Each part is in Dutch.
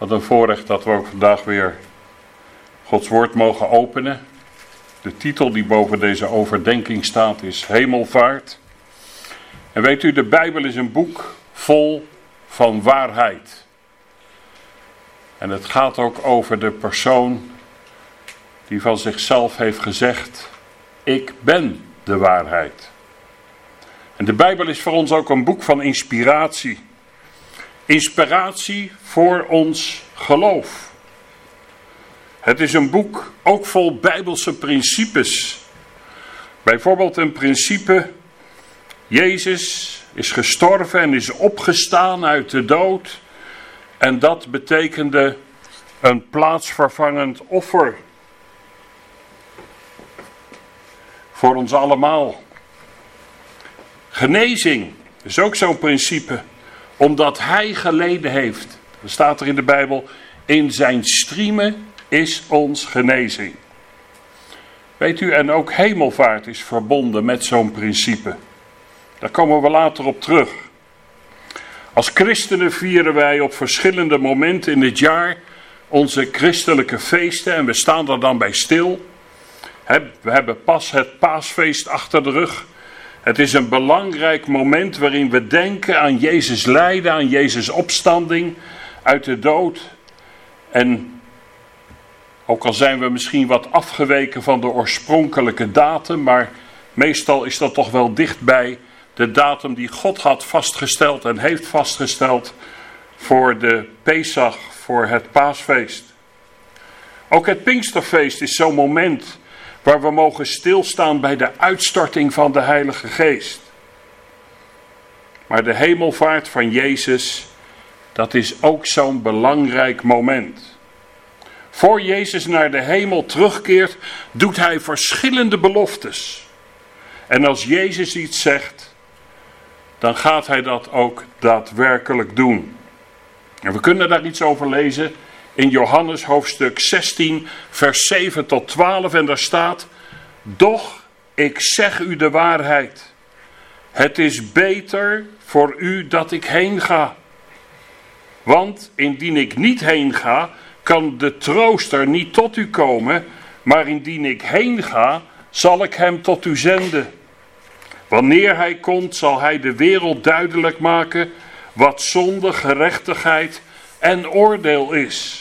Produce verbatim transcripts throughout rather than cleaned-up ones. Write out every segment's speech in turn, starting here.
Wat een voorrecht dat we ook vandaag weer Gods woord mogen openen. De titel die boven deze overdenking staat is Hemelvaart. En weet u, de Bijbel is een boek vol van waarheid. En het gaat ook over de persoon die van zichzelf heeft gezegd: ik ben de waarheid. En de Bijbel is voor ons ook een boek van inspiratie. Inspiratie voor ons geloof. Het is een boek ook vol Bijbelse principes. Bijvoorbeeld een principe: Jezus is gestorven en is opgestaan uit de dood. En dat betekende een plaatsvervangend offer. Voor ons allemaal. Genezing is ook zo'n principe. Omdat hij geleden heeft. Er staat er in de Bijbel: in zijn striemen is ons genezing. Weet u, en ook hemelvaart is verbonden met zo'n principe. Daar komen we later op terug. Als christenen vieren wij op verschillende momenten in het jaar onze christelijke feesten en we staan er dan bij stil. We hebben pas het paasfeest achter de rug. Het is een belangrijk moment waarin we denken aan Jezus lijden, aan Jezus opstanding uit de dood. En ook al zijn we misschien wat afgeweken van de oorspronkelijke datum, maar meestal is dat toch wel dichtbij de datum die God had vastgesteld en heeft vastgesteld voor de Pesach, voor het paasfeest. Ook het Pinksterfeest is zo'n moment waar we mogen stilstaan bij de uitstorting van de Heilige Geest. Maar de hemelvaart van Jezus, dat is ook zo'n belangrijk moment. Voor Jezus naar de hemel terugkeert, doet hij verschillende beloftes. En als Jezus iets zegt, dan gaat hij dat ook daadwerkelijk doen. En we kunnen daar iets over lezen in Johannes hoofdstuk zestien, vers zeven tot twaalf. En daar staat: doch ik zeg u de waarheid. Het is beter voor u dat ik heen ga. Want indien ik niet heen ga, kan de trooster niet tot u komen. Maar indien ik heen ga, zal ik hem tot u zenden. Wanneer hij komt, zal hij de wereld duidelijk maken wat zonde, gerechtigheid en oordeel is.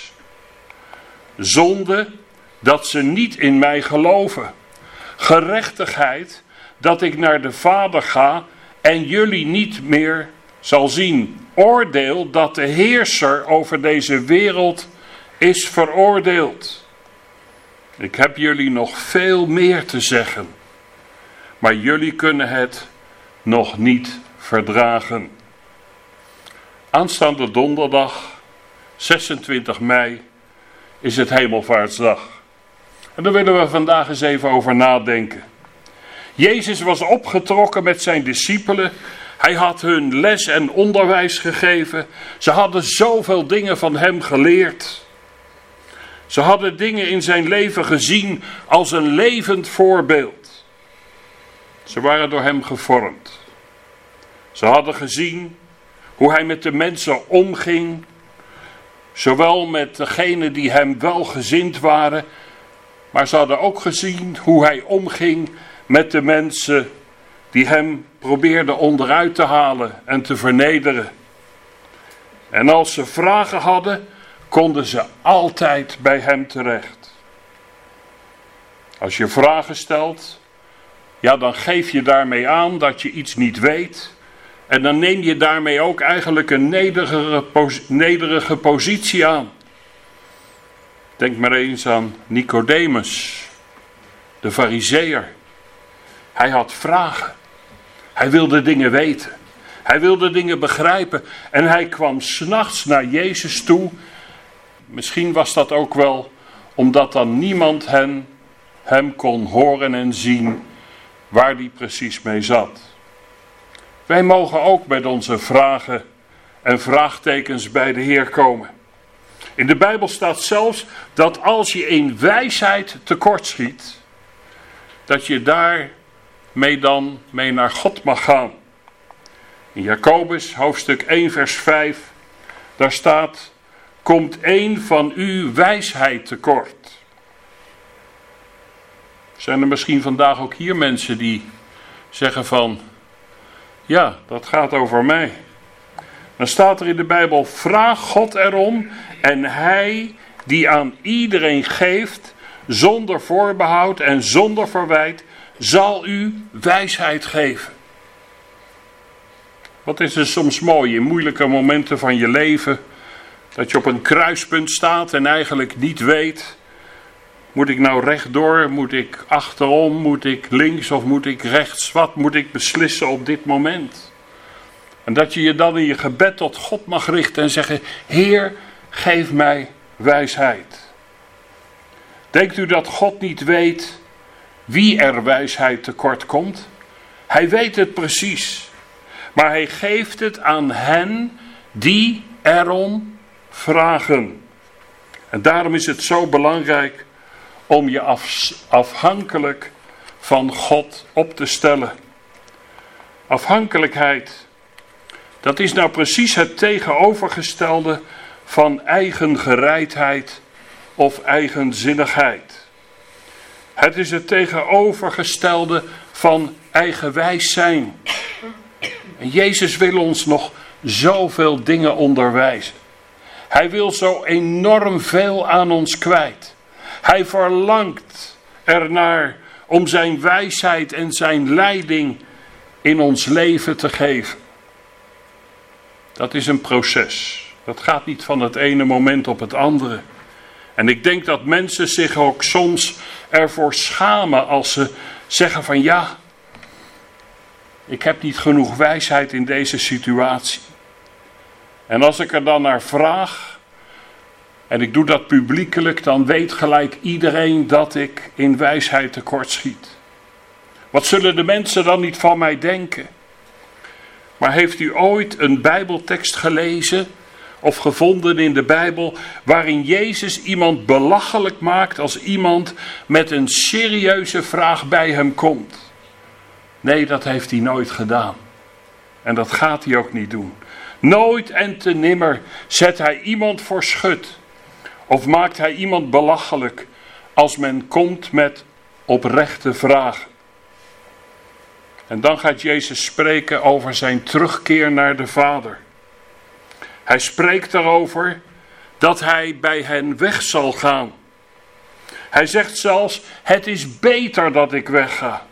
Zonde, dat ze niet in mij geloven. Gerechtigheid, dat ik naar de Vader ga en jullie niet meer zal zien. Oordeel, dat de heerser over deze wereld is veroordeeld. Ik heb jullie nog veel meer te zeggen, maar jullie kunnen het nog niet verdragen. Aanstaande donderdag, zesentwintig mei, is het Hemelvaartsdag. En daar willen we vandaag eens even over nadenken. Jezus was opgetrokken met zijn discipelen. Hij had hun les en onderwijs gegeven. Ze hadden zoveel dingen van hem geleerd. Ze hadden dingen in zijn leven gezien als een levend voorbeeld. Ze waren door hem gevormd. Ze hadden gezien hoe hij met de mensen omging. Zowel met degenen die hem welgezind waren, maar ze hadden ook gezien hoe hij omging met de mensen die hem probeerden onderuit te halen en te vernederen. En als ze vragen hadden, konden ze altijd bij hem terecht. Als je vragen stelt, ja, dan geef je daarmee aan dat je iets niet weet. En dan neem je daarmee ook eigenlijk een nederige, nederige positie aan. Denk maar eens aan Nicodemus, de Farizeeër. Hij had vragen. Hij wilde dingen weten. Hij wilde dingen begrijpen. En hij kwam 's nachts naar Jezus toe. Misschien was dat ook wel omdat dan niemand hen, hem kon horen en zien waar hij precies mee zat. Wij mogen ook met onze vragen en vraagtekens bij de Heer komen. In de Bijbel staat zelfs dat als je in wijsheid tekortschiet, dat je daarmee dan mee naar God mag gaan. In Jacobus hoofdstuk één vers vijf, daar staat: komt een van u wijsheid tekort. Zijn er misschien vandaag ook hier mensen die zeggen van, ja, dat gaat over mij. Dan staat er in de Bijbel, vraag God erom en hij die aan iedereen geeft, zonder voorbehoud en zonder verwijt, zal u wijsheid geven. Wat is er soms mooi in moeilijke momenten van je leven, dat je op een kruispunt staat en eigenlijk niet weet, moet ik nou rechtdoor, moet ik achterom, moet ik links of moet ik rechts, wat moet ik beslissen op dit moment? En dat je je dan in je gebed tot God mag richten en zeggen, Heer, geef mij wijsheid. Denkt u dat God niet weet wie er wijsheid tekort komt? Hij weet het precies. Maar hij geeft het aan hen die erom vragen. En daarom is het zo belangrijk om je af, afhankelijk van God op te stellen. Afhankelijkheid, dat is nou precies het tegenovergestelde van eigengereidheid of eigenzinnigheid. Het is het tegenovergestelde van eigenwijs zijn. En Jezus wil ons nog zoveel dingen onderwijzen. Hij wil zo enorm veel aan ons kwijt. Hij verlangt ernaar om zijn wijsheid en zijn leiding in ons leven te geven. Dat is een proces. Dat gaat niet van het ene moment op het andere. En ik denk dat mensen zich ook soms ervoor schamen als ze zeggen van ja, ik heb niet genoeg wijsheid in deze situatie. En als ik er dan naar vraag, en ik doe dat publiekelijk, dan weet gelijk iedereen dat ik in wijsheid tekortschiet. Wat zullen de mensen dan niet van mij denken? Maar heeft u ooit een Bijbeltekst gelezen of gevonden in de Bijbel waarin Jezus iemand belachelijk maakt als iemand met een serieuze vraag bij hem komt? Nee, dat heeft hij nooit gedaan. En dat gaat hij ook niet doen. Nooit en te nimmer zet hij iemand voor schut. Of maakt hij iemand belachelijk als men komt met oprechte vragen. En dan gaat Jezus spreken over zijn terugkeer naar de Vader. Hij spreekt erover dat hij bij hen weg zal gaan. Hij zegt zelfs, het is beter dat ik wegga.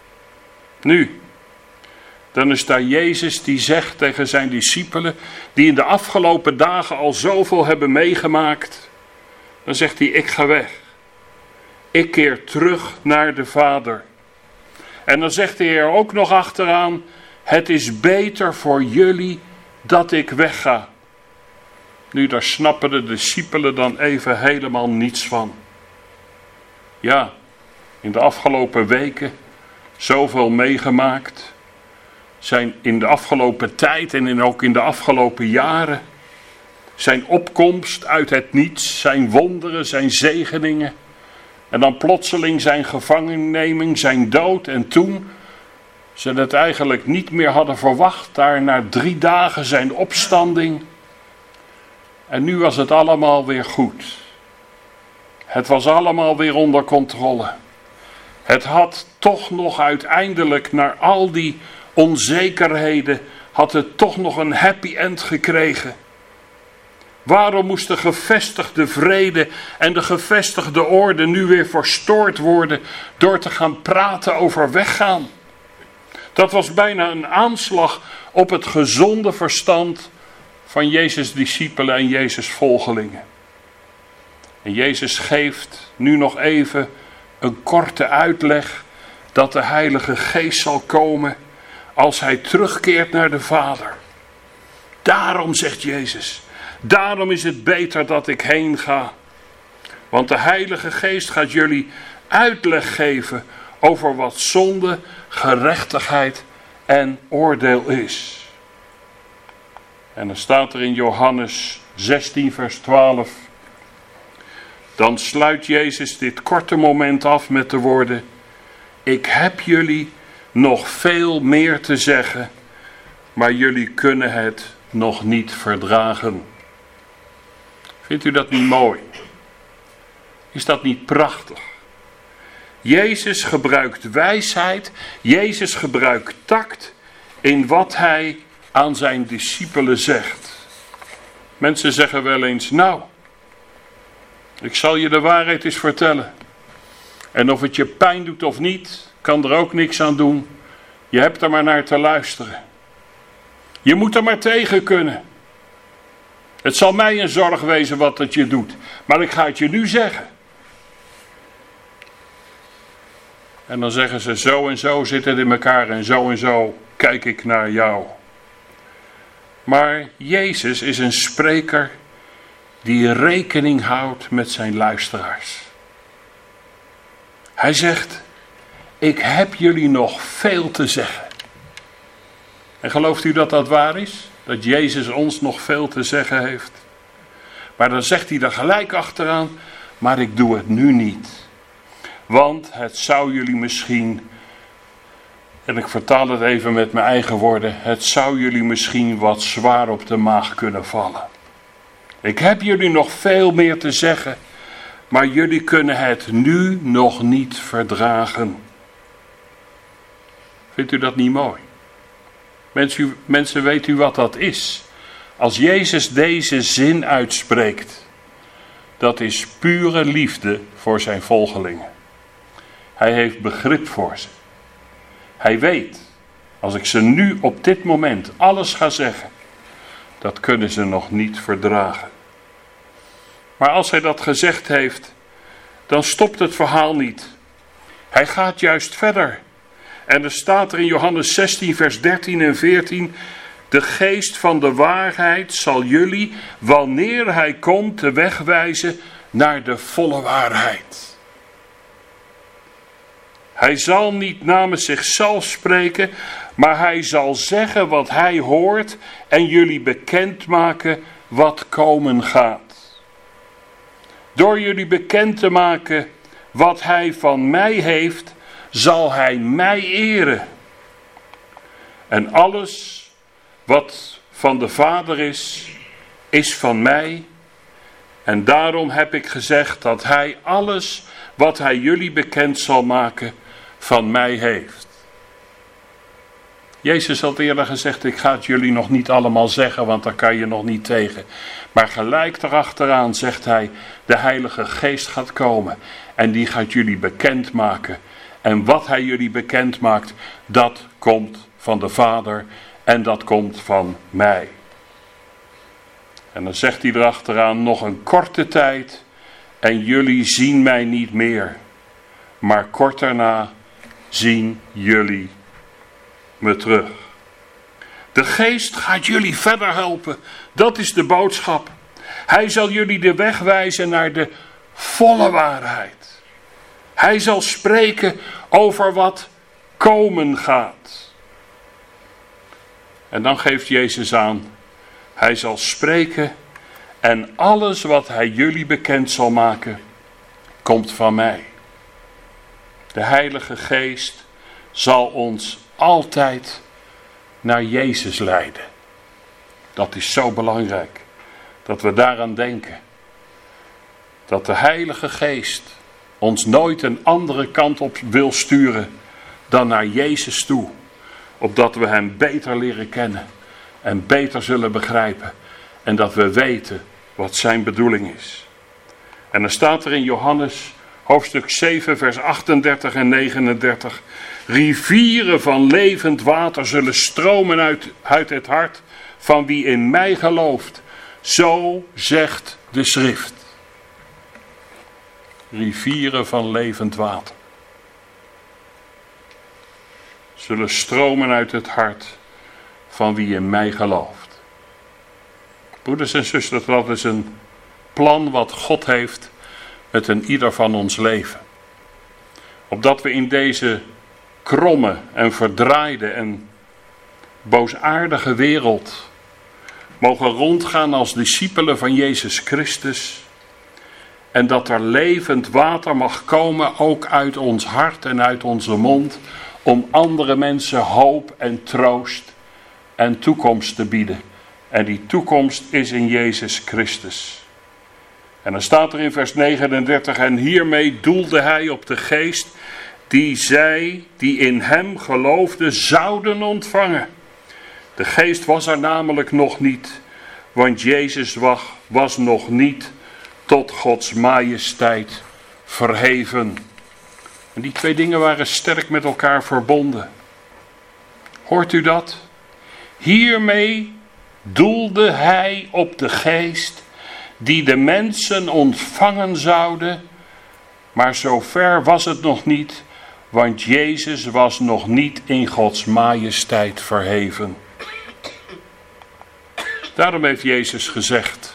Nu, dan is daar Jezus die zegt tegen zijn discipelen, die in de afgelopen dagen al zoveel hebben meegemaakt. Dan zegt hij, ik ga weg. Ik keer terug naar de Vader. En dan zegt de Heer ook nog achteraan, het is beter voor jullie dat ik wegga. Nu, daar snappen de discipelen dan even helemaal niets van. Ja, in de afgelopen weken zoveel meegemaakt. Zijn in de afgelopen tijd en in ook in de afgelopen jaren. Zijn opkomst uit het niets, zijn wonderen, zijn zegeningen. En dan plotseling zijn gevangenneming, zijn dood. En toen ze het eigenlijk niet meer hadden verwacht, daar na drie dagen zijn opstanding. En nu was het allemaal weer goed. Het was allemaal weer onder controle. Het had toch nog uiteindelijk, na al die onzekerheden, had het toch nog een happy end gekregen. Waarom moest de gevestigde vrede en de gevestigde orde nu weer verstoord worden door te gaan praten over weggaan? Dat was bijna een aanslag op het gezonde verstand van Jezus' discipelen en Jezus' volgelingen. En Jezus geeft nu nog even een korte uitleg dat de Heilige Geest zal komen als hij terugkeert naar de Vader. Daarom, zegt Jezus, daarom is het beter dat ik heen ga. Want de Heilige Geest gaat jullie uitleg geven over wat zonde, gerechtigheid en oordeel is. En dan staat er in Johannes zestien vers twaalf. Dan sluit Jezus dit korte moment af met de woorden: ik heb jullie nog veel meer te zeggen, maar jullie kunnen het nog niet verdragen. Ik Vindt u dat niet mooi? Is dat niet prachtig? Jezus gebruikt wijsheid, Jezus gebruikt tact in wat hij aan zijn discipelen zegt. Mensen zeggen wel eens, nou, ik zal je de waarheid eens vertellen. En of het je pijn doet of niet, kan er ook niks aan doen. Je hebt er maar naar te luisteren. Je moet er maar tegen kunnen. Het zal mij een zorg wezen wat het je doet. Maar ik ga het je nu zeggen. En dan zeggen ze, zo en zo zit het in elkaar en zo en zo kijk ik naar jou. Maar Jezus is een spreker die rekening houdt met zijn luisteraars. Hij zegt, ik heb jullie nog veel te zeggen. En gelooft u dat dat waar is? Dat Jezus ons nog veel te zeggen heeft? Maar dan zegt hij er gelijk achteraan, maar ik doe het nu niet. Want het zou jullie misschien, en ik vertaal het even met mijn eigen woorden, het zou jullie misschien wat zwaar op de maag kunnen vallen. Ik heb jullie nog veel meer te zeggen, maar jullie kunnen het nu nog niet verdragen. Vindt u dat niet mooi? Mensen, mensen, weet u wat dat is? Als Jezus deze zin uitspreekt, dat is pure liefde voor zijn volgelingen. Hij heeft begrip voor ze. Hij weet, als ik ze nu op dit moment alles ga zeggen, dat kunnen ze nog niet verdragen. Maar als hij dat gezegd heeft, dan stopt het verhaal niet. Hij gaat juist verder. En er staat er in Johannes zestien vers dertien en veertien... De geest van de waarheid zal jullie, wanneer hij komt, de weg wijzen naar de volle waarheid. Hij zal niet namens zichzelf spreken, maar hij zal zeggen wat hij hoort en jullie bekendmaken wat komen gaat. Door jullie bekend te maken wat hij van mij heeft, zal hij mij eren. En alles wat van de Vader is, is van mij. En daarom heb ik gezegd dat hij alles wat hij jullie bekend zal maken, van mij heeft. Jezus had eerder gezegd, ik ga het jullie nog niet allemaal zeggen, want daar kan je nog niet tegen. Maar gelijk erachteraan zegt hij, de Heilige Geest gaat komen en die gaat jullie bekend maken. En wat hij jullie bekend maakt, dat komt van de Vader en dat komt van mij. En dan zegt hij erachteraan, nog een korte tijd en jullie zien mij niet meer. Maar kort daarna zien jullie me terug. De Geest gaat jullie verder helpen. Dat is de boodschap. Hij zal jullie de weg wijzen naar de volle waarheid. Hij zal spreken over wat komen gaat. En dan geeft Jezus aan, hij zal spreken en alles wat hij jullie bekend zal maken, komt van mij. De Heilige Geest zal ons altijd naar Jezus leiden. Dat is zo belangrijk, dat we daaraan denken. Dat de Heilige Geest ons nooit een andere kant op wil sturen dan naar Jezus toe. Opdat we hem beter leren kennen en beter zullen begrijpen. En dat we weten wat zijn bedoeling is. En dan staat er in Johannes hoofdstuk zeven vers achtendertig en negenendertig. Rivieren van levend water zullen stromen uit, uit het hart van wie in mij gelooft. Zo zegt de schrift. Rivieren van levend water zullen stromen uit het hart van wie in mij gelooft. Broeders en zusters, dat is een plan wat God heeft met een ieder van ons leven. Opdat we in deze kromme en verdraaide en boosaardige wereld mogen rondgaan als discipelen van Jezus Christus. En dat er levend water mag komen ook uit ons hart en uit onze mond, om andere mensen hoop en troost en toekomst te bieden. En die toekomst is in Jezus Christus. En dan staat er in vers negenendertig, en hiermee doelde hij op de geest die zij, die in hem geloofden, zouden ontvangen. De geest was er namelijk nog niet, want Jezus was, was nog niet tot Gods majesteit verheven. En die twee dingen waren sterk met elkaar verbonden. Hoort u dat? Hiermee doelde hij op de geest die de mensen ontvangen zouden, maar zover was het nog niet, want Jezus was nog niet in Gods majesteit verheven. Daarom heeft Jezus gezegd,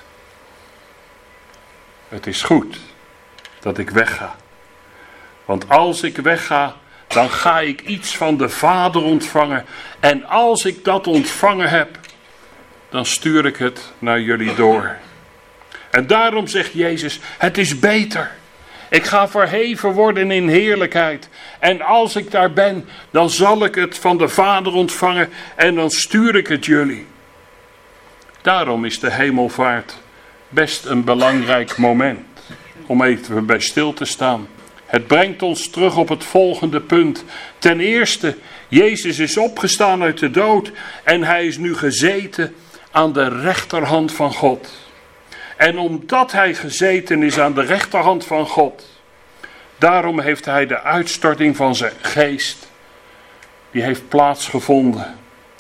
het is goed dat ik wegga. Want als ik wegga, dan ga ik iets van de Vader ontvangen. En als ik dat ontvangen heb, dan stuur ik het naar jullie door. En daarom zegt Jezus, het is beter. Ik ga verheven worden in heerlijkheid. En als ik daar ben, dan zal ik het van de Vader ontvangen en dan stuur ik het jullie. Daarom is de hemelvaart best een belangrijk moment om even bij stil te staan. Het brengt ons terug op het volgende punt. Ten eerste, Jezus is opgestaan uit de dood en hij is nu gezeten aan de rechterhand van God. En omdat hij gezeten is aan de rechterhand van God, daarom heeft hij de uitstorting van zijn geest, die heeft plaatsgevonden.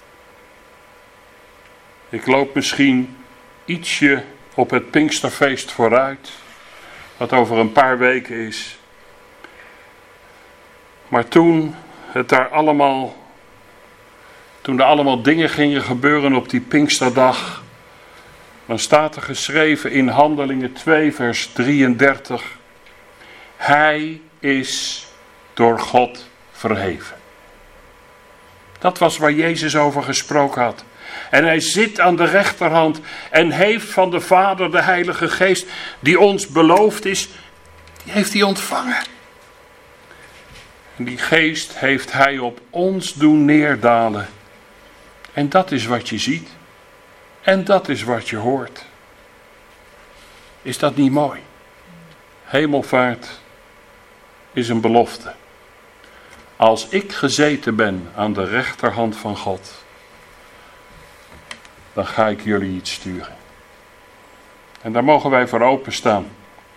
Ik loop misschien ietsje op het Pinksterfeest vooruit, wat over een paar weken is. Maar toen het daar allemaal, toen er allemaal dingen gingen gebeuren op die Pinksterdag, dan staat er geschreven in Handelingen twee vers drieëndertig, hij is door God verheven. Dat was waar Jezus over gesproken had. En hij zit aan de rechterhand en heeft van de Vader de Heilige Geest die ons beloofd is, die heeft hij ontvangen. En die geest heeft hij op ons doen neerdalen. En dat is wat je ziet. En dat is wat je hoort. Is dat niet mooi? Hemelvaart is een belofte. Als ik gezeten ben aan de rechterhand van God, dan ga ik jullie iets sturen. En daar mogen wij voor openstaan.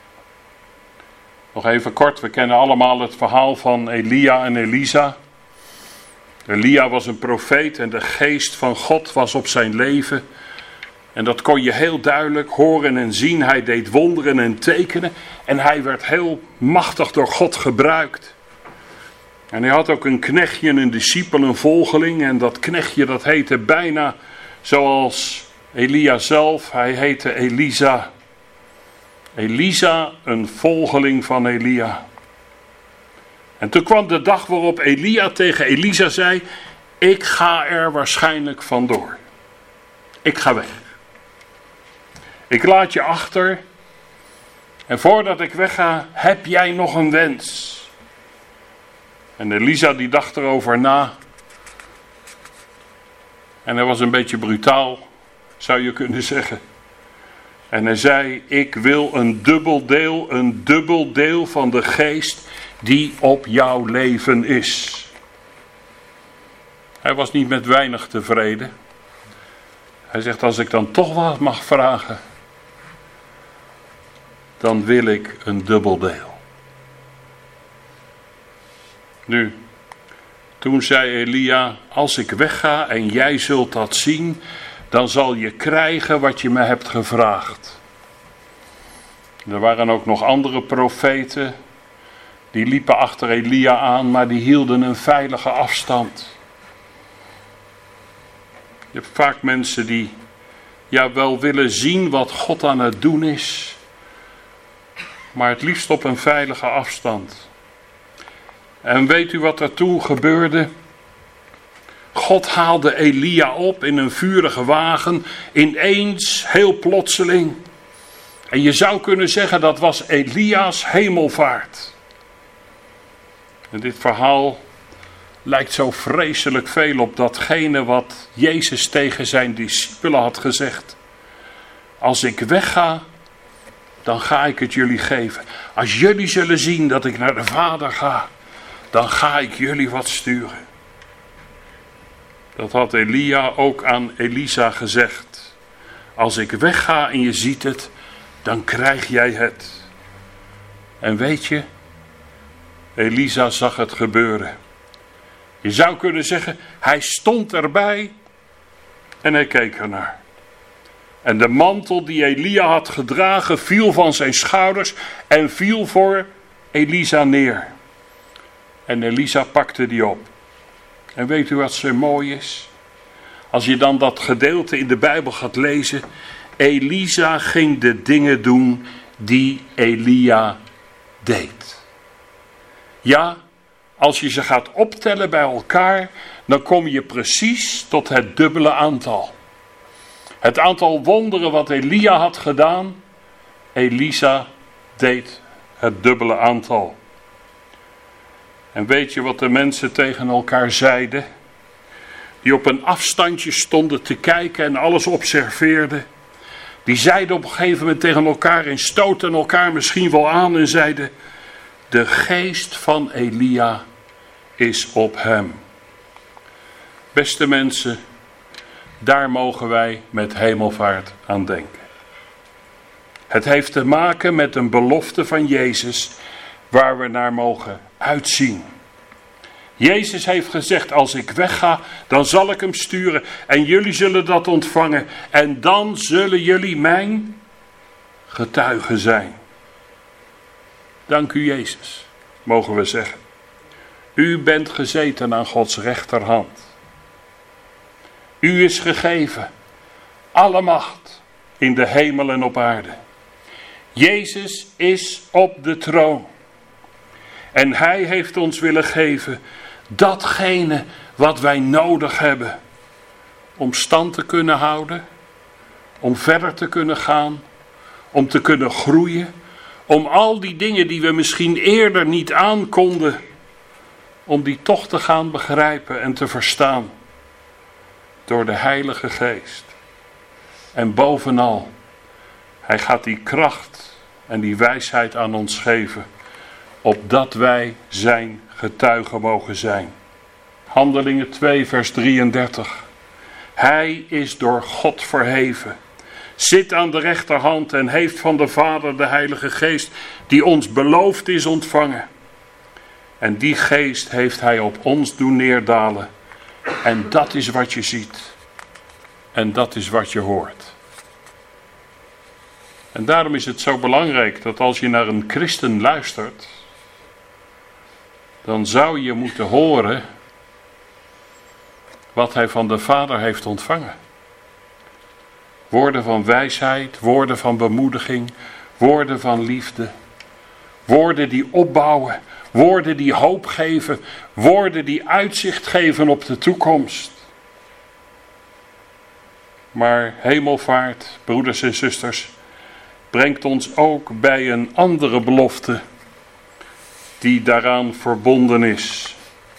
Nog even kort, we kennen allemaal het verhaal van Elia en Elisa. Elia was een profeet en de geest van God was op zijn leven. En dat kon je heel duidelijk horen en zien. Hij deed wonderen en tekenen. En hij werd heel machtig door God gebruikt. En hij had ook een knechtje, een discipel, een volgeling. En dat knechtje dat heette bijna zoals Elia zelf. Hij heette Elisa. Elisa, een volgeling van Elia. En toen kwam de dag waarop Elia tegen Elisa zei, ik ga er waarschijnlijk vandoor. Ik ga weg. Ik laat je achter. En voordat ik wegga, heb jij nog een wens? En Elisa die dacht erover na. En hij was een beetje brutaal, zou je kunnen zeggen. En hij zei, ik wil een dubbel deel, een dubbel deel van de geest die op jouw leven is. Hij was niet met weinig tevreden. Hij zegt, als ik dan toch wat mag vragen, dan wil ik een dubbel deel. Nu, toen zei Elia, als ik wegga en jij zult dat zien, dan zal je krijgen wat je me hebt gevraagd. Er waren ook nog andere profeten, die liepen achter Elia aan, maar die hielden een veilige afstand. Je hebt vaak mensen die ja wel willen zien wat God aan het doen is, maar het liefst op een veilige afstand. En weet u wat er toen gebeurde? God haalde Elia op in een vurige wagen, ineens, heel plotseling. En je zou kunnen zeggen dat was Elia's hemelvaart. En dit verhaal lijkt zo vreselijk veel op datgene wat Jezus tegen zijn discipelen had gezegd. Als ik wegga, dan ga ik het jullie geven. Als jullie zullen zien dat ik naar de Vader ga, dan ga ik jullie wat sturen. Dat had Elia ook aan Elisa gezegd. Als ik wegga en je ziet het, dan krijg jij het. En weet je, Elisa zag het gebeuren. Je zou kunnen zeggen, hij stond erbij en hij keek ernaar. En de mantel die Elia had gedragen viel van zijn schouders en viel voor Elisa neer. En Elisa pakte die op. En weet u wat zo mooi is? Als je dan dat gedeelte in de Bijbel gaat lezen. Elisa ging de dingen doen die Elia deed. Ja, als je ze gaat optellen bij elkaar, dan kom je precies tot het dubbele aantal. Het aantal wonderen wat Elia had gedaan, Elisa deed het dubbele aantal. En weet je wat de mensen tegen elkaar zeiden? Die op een afstandje stonden te kijken en alles observeerden. Die zeiden op een gegeven moment tegen elkaar en stoten elkaar misschien wel aan en zeiden: de geest van Elia is op hem. Beste mensen, daar mogen wij met hemelvaart aan denken. Het heeft te maken met een belofte van Jezus waar we naar mogen uitzien. Jezus heeft gezegd, als ik wegga, dan zal ik hem sturen en jullie zullen dat ontvangen. En dan zullen jullie mijn getuigen zijn. Dank u Jezus, mogen we zeggen. U bent gezeten aan Gods rechterhand. U is gegeven alle macht in de hemel en op aarde. Jezus is op de troon. En hij heeft ons willen geven datgene wat wij nodig hebben. Om stand te kunnen houden. Om verder te kunnen gaan. Om te kunnen groeien. Om al die dingen die we misschien eerder niet aankonden. Om die toch te gaan begrijpen en te verstaan. Door de Heilige Geest. En bovenal, hij gaat die kracht en die wijsheid aan ons geven. Opdat wij zijn getuigen mogen zijn. Handelingen twee vers drieëndertig. Hij is door God verheven. Zit aan de rechterhand en heeft van de Vader de Heilige Geest die ons beloofd is ontvangen. En die geest heeft hij op ons doen neerdalen. En dat is wat je ziet. En dat is wat je hoort. En daarom is het zo belangrijk dat als je naar een christen luistert, dan zou je moeten horen wat hij van de Vader heeft ontvangen. Woorden van wijsheid, woorden van bemoediging, woorden van liefde. Woorden die opbouwen, woorden die hoop geven, woorden die uitzicht geven op de toekomst. Maar hemelvaart, broeders en zusters, brengt ons ook bij een andere belofte die daaraan verbonden is.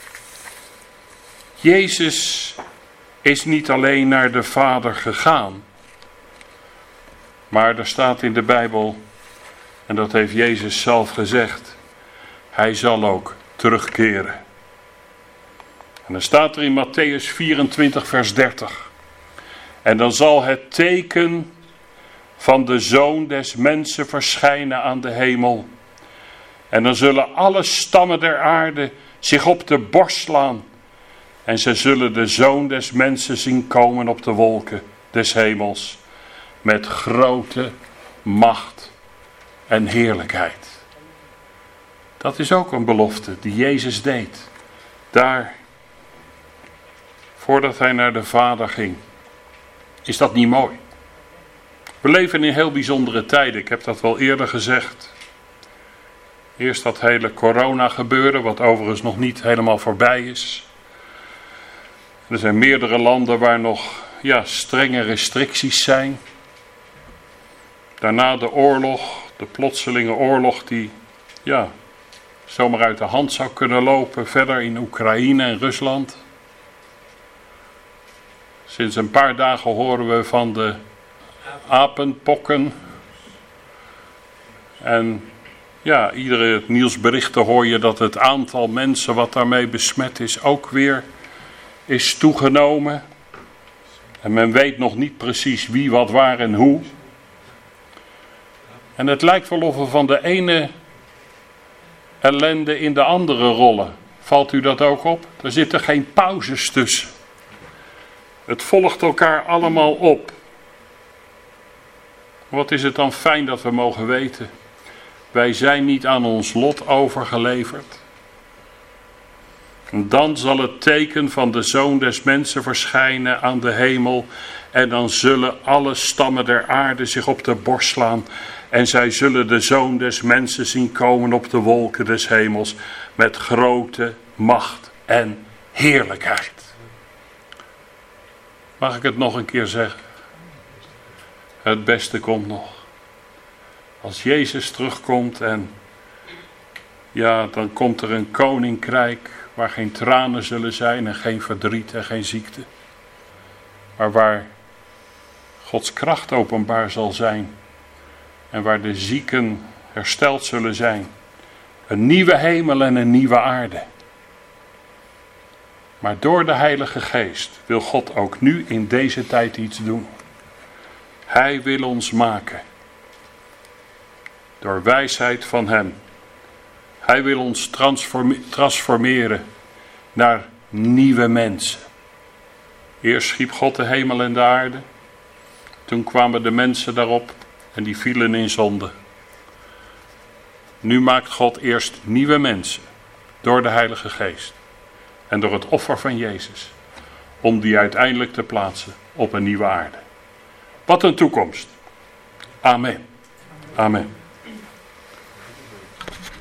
Jezus is niet alleen naar de Vader gegaan, maar er staat in de Bijbel, en dat heeft Jezus zelf gezegd, hij zal ook terugkeren. En dan staat er in Matthäus vierentwintig vers dertig. En dan zal het teken van de Zoon des Mensen verschijnen aan de hemel. En dan zullen alle stammen der aarde zich op de borst slaan. En ze zullen de Zoon des Mensen zien komen op de wolken des hemels. Met grote macht en heerlijkheid. Dat is ook een belofte die Jezus deed. Daar, voordat hij naar de Vader ging. Is dat niet mooi? We leven in heel bijzondere tijden. Ik heb dat wel eerder gezegd. Eerst dat hele corona gebeuren, wat overigens nog niet helemaal voorbij is. Er zijn meerdere landen waar nog ja, strenge restricties zijn. Daarna de oorlog, de plotselinge oorlog die ja, zomaar uit de hand zou kunnen lopen. Verder in Oekraïne en Rusland. Sinds een paar dagen horen we van de apenpokken. En ja, iedere nieuwsberichten hoor je dat het aantal mensen wat daarmee besmet is ook weer is toegenomen. En men weet nog niet precies wie, wat, waar en hoe. En het lijkt wel of we van de ene ellende in de andere rollen. Valt u dat ook op? Er zitten geen pauzes tussen. Het volgt elkaar allemaal op. Wat is het dan fijn dat we mogen weten. Wij zijn niet aan ons lot overgeleverd. En dan zal het teken van de Zoon des Mensen verschijnen aan de hemel. En dan zullen alle stammen der aarde zich op de borst slaan. En zij zullen de Zoon des Mensen zien komen op de wolken des hemels. Met grote macht en heerlijkheid. Mag ik het nog een keer zeggen? Het beste komt nog. Als Jezus terugkomt en ja, dan komt er een koninkrijk waar geen tranen zullen zijn en geen verdriet en geen ziekte. Maar waar Gods kracht openbaar zal zijn en waar de zieken hersteld zullen zijn. Een nieuwe hemel en een nieuwe aarde. Maar door de Heilige Geest wil God ook nu in deze tijd iets doen. Hij wil ons maken. Door wijsheid van hem. Hij wil ons transforme- transformeren naar nieuwe mensen. Eerst schiep God de hemel en de aarde. Toen kwamen de mensen daarop en die vielen in zonde. Nu maakt God eerst nieuwe mensen door de Heilige Geest. En door het offer van Jezus. Om die uiteindelijk te plaatsen op een nieuwe aarde. Wat een toekomst. Amen. Amen.